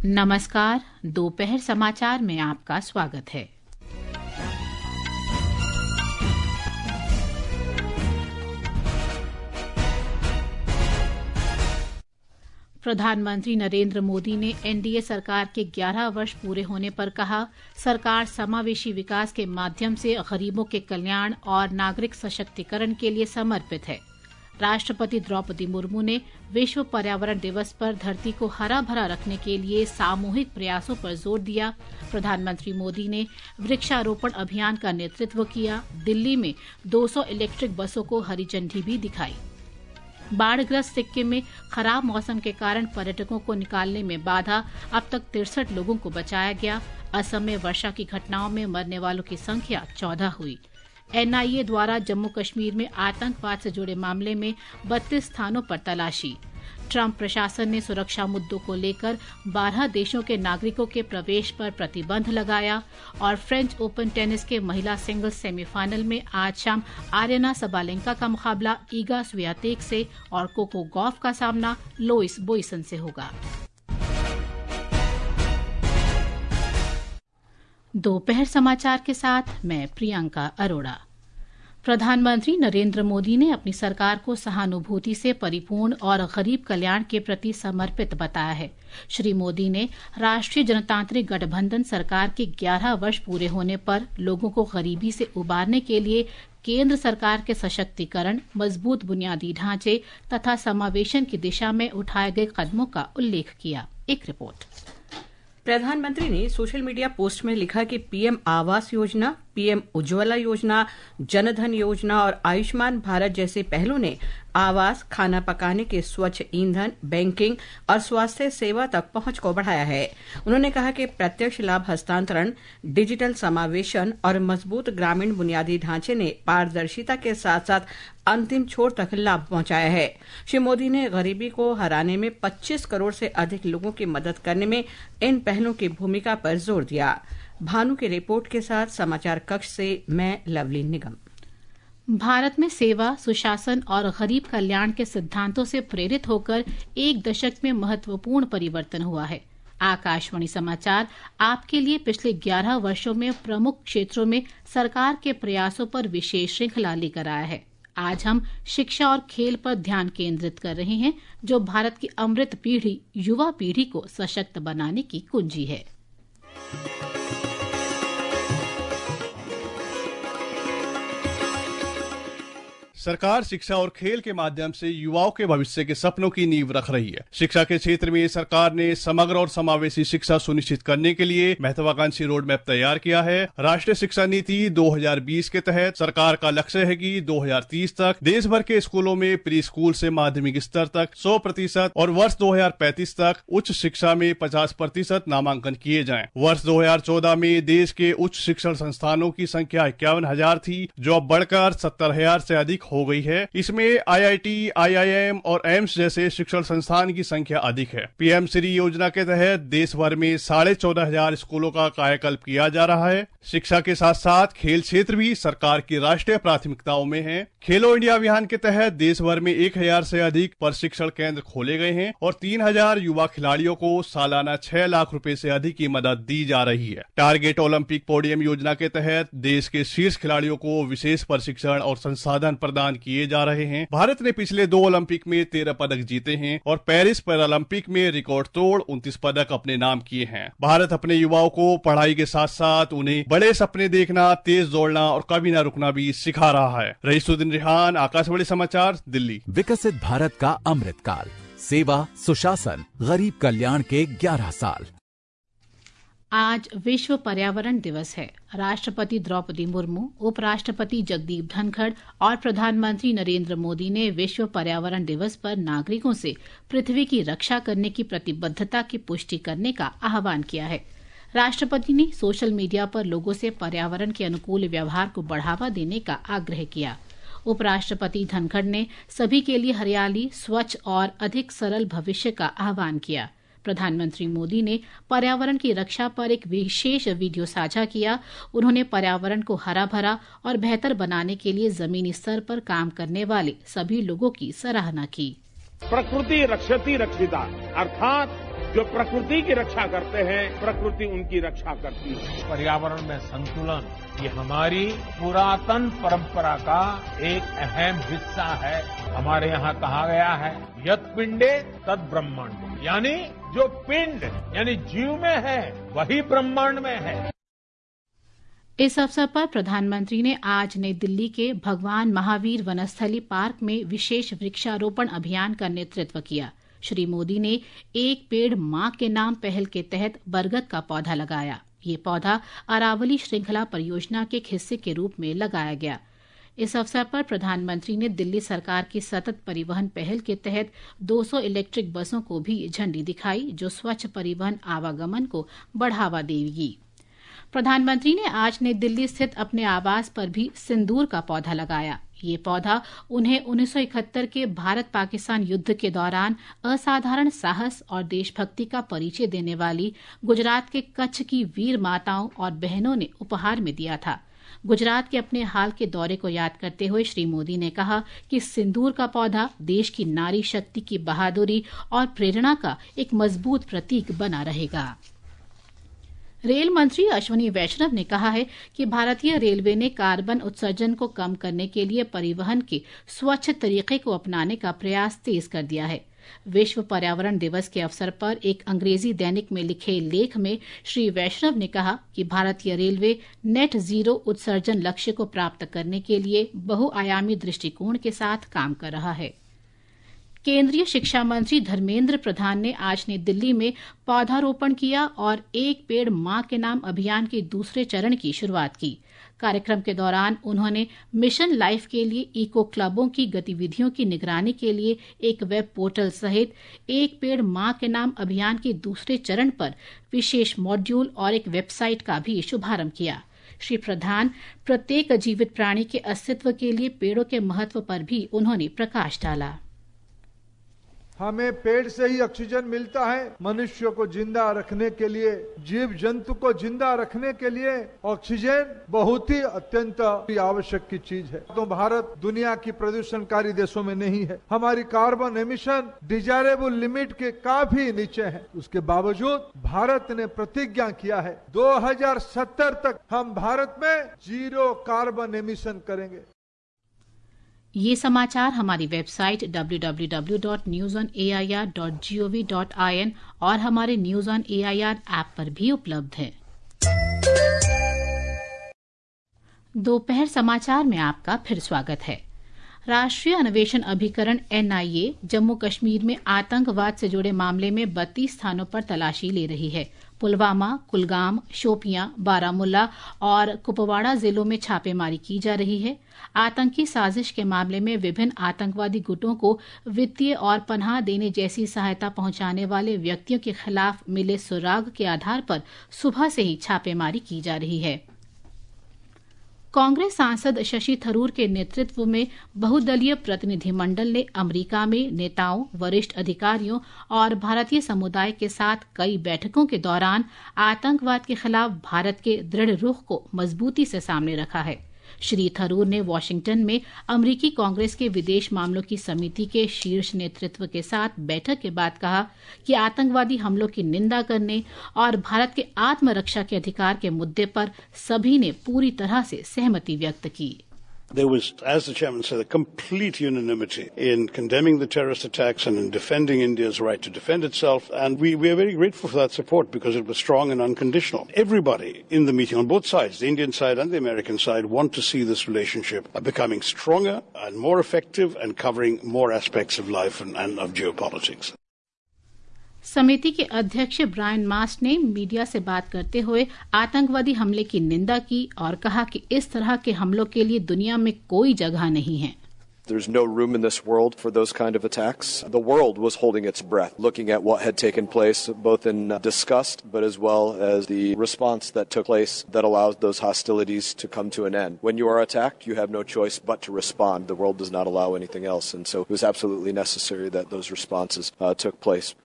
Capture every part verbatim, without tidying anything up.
नमस्कार, दोपहर समाचार में आपका स्वागत है। प्रधानमंत्री नरेंद्र मोदी ने एनडीए सरकार के ग्यारह वर्ष पूरे होने पर कहा, सरकार समावेशी विकास के माध्यम से गरीबों के कल्याण और नागरिक सशक्तिकरण के लिए समर्पित है। राष्ट्रपति द्रौपदी मुर्मू ने विश्व पर्यावरण दिवस पर धरती को हरा भरा रखने के लिए सामूहिक प्रयासों पर जोर दिया। प्रधानमंत्री मोदी ने वृक्षारोपण अभियान का नेतृत्व किया। दिल्ली में दो सौ इलेक्ट्रिक बसों को हरी झंडी भी दिखाई। बाढ़ग्रस्त सिक्किम में खराब मौसम के कारण पर्यटकों को निकालने में बाधा, अब तक तिरसठ लोगों को बचाया गया। असम में वर्षा की घटनाओं में मरने वालों की संख्या चौदह हुई। एनआईए द्वारा जम्मू कश्मीर में आतंकवाद से जुड़े मामले में बत्तीस स्थानों पर तलाशी। ट्रंप प्रशासन ने सुरक्षा मुद्दों को लेकर बारह देशों के नागरिकों के प्रवेश पर प्रतिबंध लगाया। और फ्रेंच ओपन टेनिस के महिला सिंगल्स सेमीफाइनल में आज शाम आर्यना सबालेंका का मुकाबला ईगा स्वियातेक से और कोको गॉफ का सामना लोइस बोइसन से होगा। दोपहर समाचार के साथ मैं प्रियंका अरोड़ा। प्रधानमंत्री नरेंद्र मोदी ने अपनी सरकार को सहानुभूति से परिपूर्ण और गरीब कल्याण के प्रति समर्पित बताया है। श्री मोदी ने राष्ट्रीय जनतांत्रिक गठबंधन सरकार के ग्यारह वर्ष पूरे होने पर लोगों को गरीबी से उबारने के लिए केंद्र सरकार के सशक्तिकरण, मजबूत बुनियादी ढांचे तथा समावेशन की दिशा में उठाए गए कदमों का उल्लेख किया। एक रिपोर्ट। प्रधानमंत्री ने सोशल मीडिया पोस्ट में लिखा कि पीएम आवास योजना, पीएम उज्ज्वला योजना, जनधन योजना और आयुष्मान भारत जैसे पहलों ने आवास, खाना पकाने के स्वच्छ ईंधन, बैंकिंग और स्वास्थ्य सेवा तक पहुंच को बढ़ाया है। उन्होंने कहा कि प्रत्यक्ष लाभ हस्तांतरण, डिजिटल समावेशन और मजबूत ग्रामीण बुनियादी ढांचे ने पारदर्शिता के साथ साथ अंतिम छोर तक लाभ पहुंचाया है। श्री मोदी ने गरीबी को हराने में पच्चीस करोड़ से अधिक लोगों की मदद करने में इन पहलों की भूमिका पर जोर दिया। भानु की रिपोर्ट के साथ समाचार कक्ष से मैं लवली निगम। भारत में सेवा, सुशासन और गरीब कल्याण के सिद्धांतों से प्रेरित होकर एक दशक में महत्वपूर्ण परिवर्तन हुआ है। आकाशवाणी समाचार आपके लिए पिछले ग्यारह वर्षों में प्रमुख क्षेत्रों में सरकार के प्रयासों पर विशेष श्रृंखला लेकर आया है। आज हम शिक्षा और खेल पर ध्यान केंद्रित कर रहे हैं, जो भारत की अमृत पीढ़ी, युवा पीढ़ी को सशक्त बनाने की कुंजी है। सरकार शिक्षा और खेल के माध्यम से युवाओं के भविष्य के सपनों की नींव रख रही है। शिक्षा के क्षेत्र में सरकार ने समग्र और समावेशी शिक्षा सुनिश्चित करने के लिए महत्वाकांक्षी रोड मैप तैयार किया है। राष्ट्रीय शिक्षा नीति दो हज़ार बीस के तहत सरकार का लक्ष्य है कि दो हज़ार तीस तक देश भर के स्कूलों में प्री स्कूल से माध्यमिक स्तर तक सौ प्रतिशत और वर्ष दो हज़ार पैंतीस तक उच्च शिक्षा में पचास प्रतिशत नामांकन किए जाएं। वर्ष दो हज़ार चौदह में देश के उच्च शिक्षण संस्थानों की संख्या इक्यावन हजार थी, जो अब बढ़कर सत्तर हजार से अधिक हो गई है। इसमें आईआईटी, आईआईएम और एम्स जैसे शिक्षण संस्थान की संख्या अधिक है। पीएम श्री योजना के तहत देश भर में साढ़े चौदह हजार स्कूलों का कायाकल्प किया जा रहा है। शिक्षा के साथ साथ खेल क्षेत्र भी सरकार की राष्ट्रीय प्राथमिकताओं में है। खेलो इंडिया अभियान के तहत देश भर में एक हजार से अधिक प्रशिक्षण केंद्र खोले गए हैं और तीन हजार युवा खिलाड़ियों को सालाना छह लाख रुपए से अधिक की मदद दी जा रही है। टारगेट ओलंपिक पोडियम योजना के तहत देश के शीर्ष खिलाड़ियों को विशेष प्रशिक्षण और संसाधन प्रदान किए जा रहे हैं। भारत ने पिछले दो ओलंपिक में तेरह पदक जीते हैं और पेरिस पैरालंपिक में रिकॉर्ड तोड़ उनतीस पदक अपने नाम किए हैं। भारत अपने युवाओं को पढ़ाई के साथ साथ उन्हें बड़े सपने देखना, तेज दौड़ना और कभी न रुकना भी सिखा रहा है। रईसुद्दीन रिहान, आकाशवाणी समाचार, दिल्ली। विकसित भारत का अमृतकाल, सेवा, सुशासन, गरीब कल्याण के ग्यारह साल। आज विश्व पर्यावरण दिवस है। राष्ट्रपति द्रौपदी मुर्मू, उपराष्ट्रपति जगदीप धनखड़ और प्रधानमंत्री नरेंद्र मोदी ने विश्व पर्यावरण दिवस पर नागरिकों से पृथ्वी की रक्षा करने की प्रतिबद्धता की पुष्टि करने का आह्वान किया है। राष्ट्रपति ने सोशल मीडिया पर लोगों से पर्यावरण के अनुकूल व्यवहार को बढ़ावा देने का आग्रह किया। उपराष्ट्रपति धनखड़ ने सभी के लिए हरियाली, स्वच्छ और अधिक सरल भविष्य का आह्वान किया। प्रधानमंत्री मोदी ने पर्यावरण की रक्षा पर एक विशेष वीडियो साझा किया। उन्होंने पर्यावरण को हरा भरा और बेहतर बनाने के लिए जमीनी स्तर पर काम करने वाले सभी लोगों की सराहना की। प्रकृति रक्षति रक्षिता, अर्थात जो प्रकृति की रक्षा करते हैं, प्रकृति उनकी रक्षा करती है। पर्यावरण में संतुलन ये हमारी पुरातन परंपरा का एक अहम हिस्सा है। हमारे यहाँ कहा गया है यत् पिंडे तद ब्रह्मांड, यानी जो पिंड यानी जीव में है वही ब्रह्मांड में है। इस अवसर पर प्रधानमंत्री ने आज नई दिल्ली के भगवान महावीर वनस्थली पार्क में विशेष वृक्षारोपण अभियान का नेतृत्व किया। श्री मोदी ने एक पेड़ मां के नाम पहल के तहत बरगद का पौधा लगाया। ये पौधा अरावली श्रृंखला परियोजना के एक हिस्से के रूप में लगाया गया। इस अवसर पर प्रधानमंत्री ने दिल्ली सरकार की सतत परिवहन पहल के तहत दो सौ इलेक्ट्रिक बसों को भी झंडी दिखाई, जो स्वच्छ परिवहन आवागमन को बढ़ावा देगी। प्रधानमंत्री ने आज नई दिल्ली स्थित अपने आवास पर भी सिंदूर का पौधा लगाया। ये पौधा उन्हें उन्नीस सौ इकहत्तर के भारत पाकिस्तान युद्ध के दौरान असाधारण साहस और देशभक्ति का परिचय देने वाली गुजरात के कच्छ की वीर माताओं और बहनों ने उपहार में दिया था। गुजरात के अपने हाल के दौरे को याद करते हुए श्री मोदी ने कहा कि सिंदूर का पौधा देश की नारी शक्ति की बहादुरी और प्रेरणा का एक मजबूत प्रतीक बना रहेगा। रेल मंत्री अश्विनी वैष्णव ने कहा है कि भारतीय रेलवे ने कार्बन उत्सर्जन को कम करने के लिए परिवहन के स्वच्छ तरीके को अपनाने का प्रयास तेज कर दिया है। विश्व पर्यावरण दिवस के अवसर पर एक अंग्रेजी दैनिक में लिखे लेख में श्री वैष्णव ने कहा कि भारतीय रेलवे नेट जीरो उत्सर्जन लक्ष्य को प्राप्त करने के लिए बहुआयामी दृष्टिकोण के साथ काम कर रहा है। केंद्रीय शिक्षा मंत्री धर्मेंद्र प्रधान ने आज नई दिल्ली में पौधारोपण किया और एक पेड़ मां के नाम अभियान के दूसरे चरण की शुरुआत की। कार्यक्रम के दौरान उन्होंने मिशन लाइफ के लिए इको क्लबों की गतिविधियों की निगरानी के लिए एक वेब पोर्टल सहित एक पेड़ मां के नाम अभियान के दूसरे चरण पर विशेष मॉड्यूल और एक वेबसाइट का भी शुभारंभ किया। श्री प्रधान प्रत्येक जीवित प्राणी के अस्तित्व के लिए पेड़ों के महत्व पर भी उन्होंने प्रकाश डाला। हमें पेड़ से ही ऑक्सीजन मिलता है। मनुष्य को जिंदा रखने के लिए, जीव जंतु को जिंदा रखने के लिए ऑक्सीजन बहुत ही अत्यंत आवश्यक की चीज है। तो भारत दुनिया की प्रदूषणकारी देशों में नहीं है। हमारी कार्बन एमिशन डिजायरेबल लिमिट के काफी नीचे है। उसके बावजूद भारत ने प्रतिज्ञा किया है दो हज़ार सत्तर तक हम भारत में जीरो कार्बन एमिशन करेंगे। ये समाचार हमारी website W W W dot news on A I R dot G O V dot I N और हमारे news on A I R app पर भी उपलब्ध है। दोपहर समाचार में आपका फिर स्वागत है। राष्ट्रीय अन्वेषण अभिकरण N I A Jammu Kashmir में आतंकवाद से जुड़े मामले में बत्तीस स्थानों पर तलाशी ले रही है। पुलवामा, कुलगाम, शोपियां, बारामुल्ला और कुपवाड़ा जिलों में छापेमारी की जा रही है। आतंकी साजिश के मामले में विभिन्न आतंकवादी गुटों को वित्तीय और पनाह देने जैसी सहायता पहुंचाने वाले व्यक्तियों के खिलाफ मिले सुराग के आधार पर सुबह से ही छापेमारी की जा रही है। कांग्रेस सांसद शशि थरूर के नेतृत्व में बहुदलीय प्रतिनिधिमंडल ने अमेरिका में नेताओं, वरिष्ठ अधिकारियों और भारतीय समुदाय के साथ कई बैठकों के दौरान आतंकवाद के खिलाफ भारत के दृढ़ रुख को मजबूती से सामने रखा है। श्री थरूर ने वॉशिंगटन में अमेरिकी कांग्रेस के विदेश मामलों की समिति के शीर्ष नेतृत्व के साथ बैठक के बाद कहा कि आतंकवादी हमलों की निंदा करने और भारत के आत्मरक्षा के अधिकार के मुद्दे पर सभी ने पूरी तरह से सहमति व्यक्त की। There was, as the chairman said, a complete unanimity in condemning the terrorist attacks and in defending India's right to defend itself. And we, we are very grateful for that support because it was strong and unconditional. Everybody in the meeting on both sides, the Indian side and the American side, want to see this relationship becoming stronger and more effective and covering more aspects of life and, and of geopolitics. समिति के अध्यक्ष Brian मास्ट ने media से बात करते हुए आतंकवादी हमले की निंदा की और कहा कि इस तरह के हमलों के लिए दुनिया में कोई जगह नहीं है। There's no room in this world for those kind of attacks. The world was holding its breath, looking at what had taken place, both in disgust, but as well as the response that took place that allowed those hostilities to come to an end. When you are attacked, you have no choice but to respond. The world does not allow anything else, and so it was absolutely necessary that those responses uh, took place.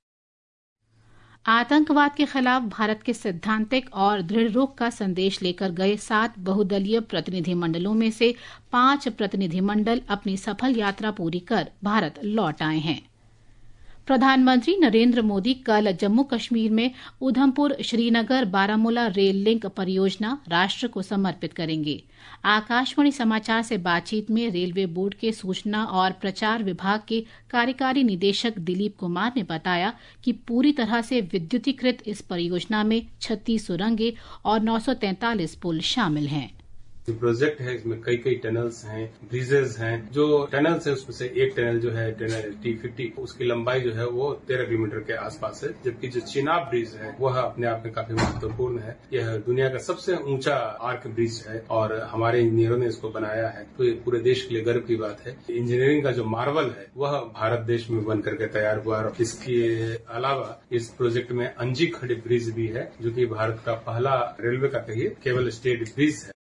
आतंकवाद के खिलाफ भारत के सैद्धांतिक और दृढ़ रुख का संदेश लेकर गए सात बहुदलीय प्रतिनिधिमंडलों में से पांच प्रतिनिधिमंडल अपनी सफल यात्रा पूरी कर भारत लौट आए हैं। प्रधानमंत्री नरेंद्र मोदी कल जम्मू कश्मीर में उधमपुर श्रीनगर बारामूला रेल लिंक परियोजना राष्ट्र को समर्पित करेंगे। आकाशवाणी समाचार से बातचीत में रेलवे बोर्ड के सूचना और प्रचार विभाग के कार्यकारी निदेशक दिलीप कुमार ने बताया कि पूरी तरह से विद्युतीकृत इस परियोजना में छत्तीस सुरंगें और नौ सौ तैंतालीस पुल शामिल हैं। जो प्रोजेक्ट है इसमें कई कई टनल्स हैं, ब्रिजेज हैं। जो टनल्स है उसमें से एक टनल जो है टनल टी फिफ्टी, उसकी लंबाई जो है वो तेरह किलोमीटर के आसपास है, जबकि जो चिनाब ब्रिज है वह अपने आप में काफी महत्वपूर्ण है। यह दुनिया का सबसे ऊंचा आर्क ब्रिज है और हमारे इंजीनियरों ने इसको बनाया है, तो ये पूरे देश के लिए गर्व की बात है। इंजीनियरिंग का जो मार्वल है वह भारत देश में बन करके तैयार हुआ। और इसके अलावा इस प्रोजेक्ट में अंजी खड़ी ब्रिज भी है, जो कि भारत का पहला रेलवे का कहिए केवल स्टेट ब्रिज है।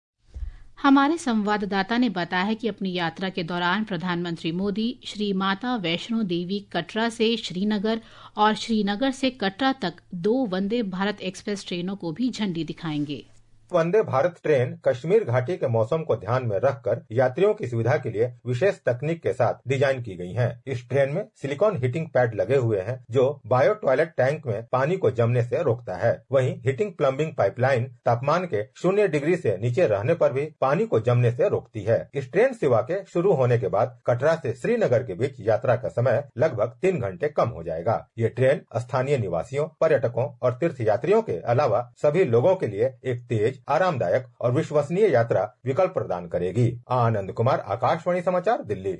हमारे संवाददाता ने बताया है कि अपनी यात्रा के दौरान प्रधानमंत्री मोदी श्री माता वैष्णो देवी कटरा से श्रीनगर और श्रीनगर से कटरा तक दो वंदे भारत एक्सप्रेस ट्रेनों को भी झंडी दिखाएंगे। वंदे भारत ट्रेन कश्मीर घाटी के मौसम को ध्यान में रखकर यात्रियों की सुविधा के लिए विशेष तकनीक के साथ डिजाइन की गई हैं। इस ट्रेन में सिलिकॉन हीटिंग पैड लगे हुए हैं जो बायो टॉयलेट टैंक में पानी को जमने से रोकता है। वहीं हीटिंग प्लम्बिंग पाइपलाइन तापमान के शून्य डिग्री से नीचे रहने पर भी पानी को जमने से रोकती है। इस ट्रेन सेवा के शुरू होने के बाद कटरा से श्रीनगर के बीच यात्रा का समय लगभग तीन घंटे कम हो जाएगा। ये ट्रेन स्थानीय निवासियों, पर्यटकों और तीर्थ यात्रियों के अलावा सभी लोगों के लिए एक तेज, आरामदायक और विश्वसनीय यात्रा विकल्प प्रदान करेगी। आनंद कुमार, आकाशवाणी समाचार, दिल्ली।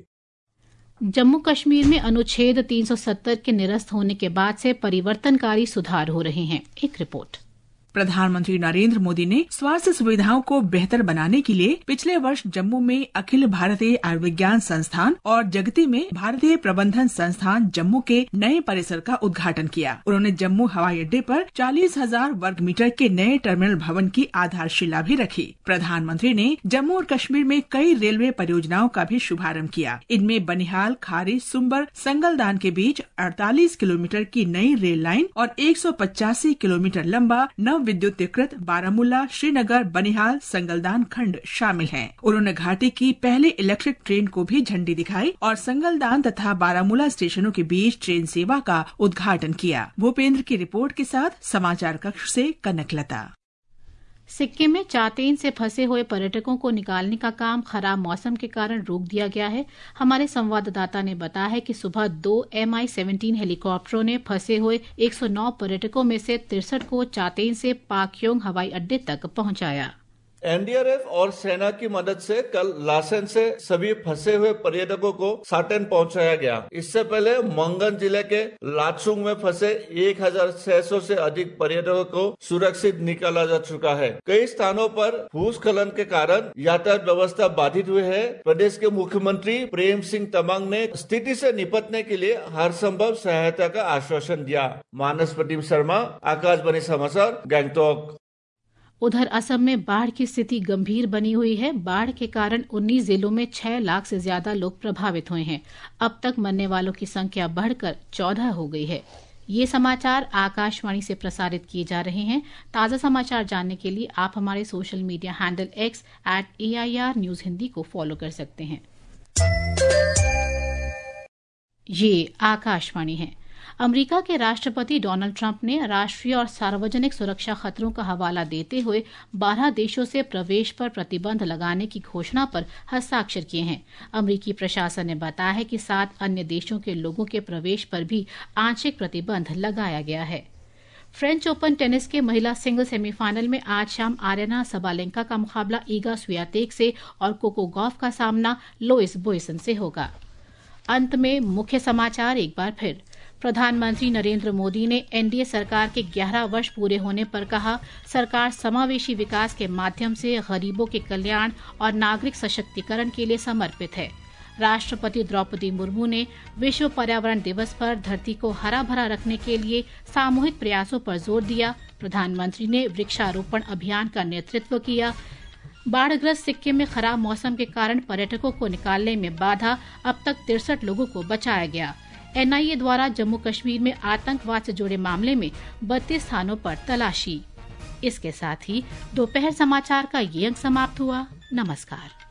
जम्मू कश्मीर में अनुच्छेद तीन सौ सत्तर के निरस्त होने के बाद से परिवर्तनकारी सुधार हो रहे हैं। एक रिपोर्ट। प्रधानमंत्री नरेंद्र मोदी ने स्वास्थ्य सुविधाओं को बेहतर बनाने के लिए पिछले वर्ष जम्मू में अखिल भारतीय आयुर्विज्ञान संस्थान और जगती में भारतीय प्रबंधन संस्थान जम्मू के नए परिसर का उद्घाटन किया। उन्होंने जम्मू हवाई अड्डे पर चालीस हजार वर्ग मीटर के नए टर्मिनल भवन की आधारशिला भी रखी। प्रधानमंत्री ने जम्मू और कश्मीर में कई रेलवे परियोजनाओं का भी शुभारंभ किया। इनमें बनिहाल, खारी, सुम्बर, संगलदान के बीच अड़तालीस किलोमीटर की नई रेल लाइन और एक सौ पचासी किलोमीटर लंबा नव विद्युतीकृत बारामूला श्रीनगर बनिहाल संगलदान खंड शामिल हैं। उन्होंने घाटी की पहले इलेक्ट्रिक ट्रेन को भी झंडी दिखाई और संगलदान तथा बारामूला स्टेशनों के बीच ट्रेन सेवा का उद्घाटन किया। भूपेंद्र की रिपोर्ट के साथ समाचार कक्ष से कनकलता। सिक्किम में चातेन से फंसे हुए पर्यटकों को निकालने का काम खराब मौसम के कारण रोक दिया गया है। हमारे संवाददाता ने बताया है कि सुबह दो एम आई सेवनटीन हेलीकॉप्टरों ने फंसे हुए एक सौ नौ पर्यटकों में से तिरसठ को चातेन से पाक्योंग हवाई अड्डे तक पहुंचाया। एन डी आर एफ और सेना की मदद से कल लासेन से सभी फंसे हुए पर्यटकों को साटेन पहुंचाया गया। इससे पहले मंगन जिले के लाचुंग में फंसे एक हजार छह सौ से अधिक पर्यटकों को सुरक्षित निकाला जा चुका है। कई स्थानों पर भूस्खलन के कारण यातायात व्यवस्था बाधित हुई है। प्रदेश के मुख्यमंत्री प्रेम सिंह तमांग ने स्थिति से निपटने के लिए हर संभव सहायता का आश्वासन दिया। मानस प्रतिम शर्मा, आकाशवाणी समाचार, गैंगटॉक। उधर असम में बाढ़ की स्थिति गंभीर बनी हुई है। बाढ़ के कारण उन्नीस जिलों में छह लाख से ज्यादा लोग प्रभावित हुए हैं। अब तक मरने वालों की संख्या बढ़कर चौदह हो गई है। ये समाचार आकाशवाणी से प्रसारित किए जा रहे हैं। ताज़ा समाचार जानने के लिए आप हमारे social media handle X at A I R news Hindi को फॉलो कर सकते हैं। ये आकाशवाणी है। अमेरिका के राष्ट्रपति डोनाल्ड ट्रंप ने राष्ट्रीय और सार्वजनिक सुरक्षा खतरों का हवाला देते हुए बारह देशों से प्रवेश पर प्रतिबंध लगाने की घोषणा पर हस्ताक्षर किए हैं। अमेरिकी प्रशासन ने बताया है कि सात अन्य देशों के लोगों के प्रवेश पर भी आंशिक प्रतिबंध लगाया गया है। फ्रेंच ओपन टेनिस के महिला सिंगल सेमीफाइनल में आज शाम आर्यना सबालेंका का मुकाबला ईगा स्वियातेक से और कोको गॉफ का सामना लोइस बोयसन से होगा। अंत में मुख्य समाचार एक बार फिर। प्रधानमंत्री नरेंद्र मोदी ने एन डी ए सरकार के ग्यारह वर्ष पूरे होने पर कहा, सरकार समावेशी विकास के माध्यम से गरीबों के कल्याण और नागरिक सशक्तिकरण के लिए समर्पित है। राष्ट्रपति द्रौपदी मुर्मू ने विश्व पर्यावरण दिवस पर धरती को हरा भरा रखने के लिए सामूहिक प्रयासों पर जोर दिया। प्रधानमंत्री ने वृक्षारोपण अभियान का नेतृत्व किया। बाढ़ग्रस्त सिक्किम में खराब मौसम के कारण पर्यटकों को निकालने में बाधा, अब तक तिरसठ लोगों को बचाया गया। एन आई ए द्वारा जम्मू कश्मीर में आतंकवाद से जुड़े मामले में बत्तीस स्थानों पर तलाशी। इसके साथ ही दोपहर समाचार का ये अंक समाप्त हुआ। नमस्कार।